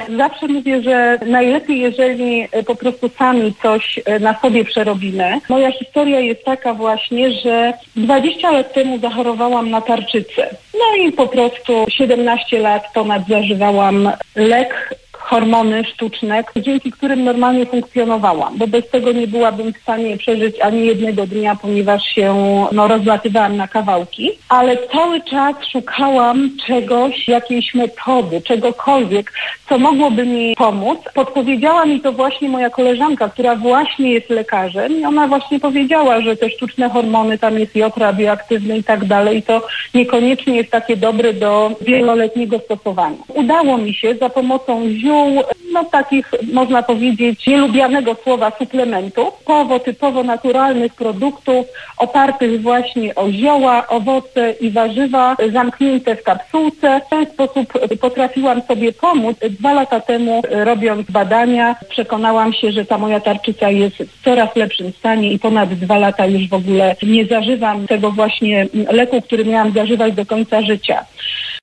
Zawsze mówię, że najlepiej, jeżeli po prostu sami coś na sobie przerobimy. Moja historia jest taka właśnie, że 20 lat temu zachorowałam na tarczycę. No i po prostu 17 lat ponad zażywałam lek, hormony sztuczne, dzięki którym normalnie funkcjonowałam, bo bez tego nie byłabym w stanie przeżyć ani jednego dnia, ponieważ się rozlatywałam na kawałki, ale cały czas szukałam czegoś, jakiejś metody, czegokolwiek, co mogłoby mi pomóc. Podpowiedziała mi to właśnie moja koleżanka, która właśnie jest lekarzem i ona właśnie powiedziała, że te sztuczne hormony, tam jest jod radioaktywny i tak dalej, to niekoniecznie jest takie dobre do wieloletniego stosowania. Udało mi się za pomocą ziół, takich, można powiedzieć, nielubianego słowa suplementów, typowo naturalnych produktów, opartych właśnie o zioła, owoce i warzywa, zamknięte w kapsułce. W ten sposób potrafiłam sobie pomóc. 2 lata temu, robiąc badania, przekonałam się, że ta moja tarczyca jest w coraz lepszym stanie i ponad 2 lata już w ogóle nie zażywam tego właśnie leku, który miałam zażywać do końca życia.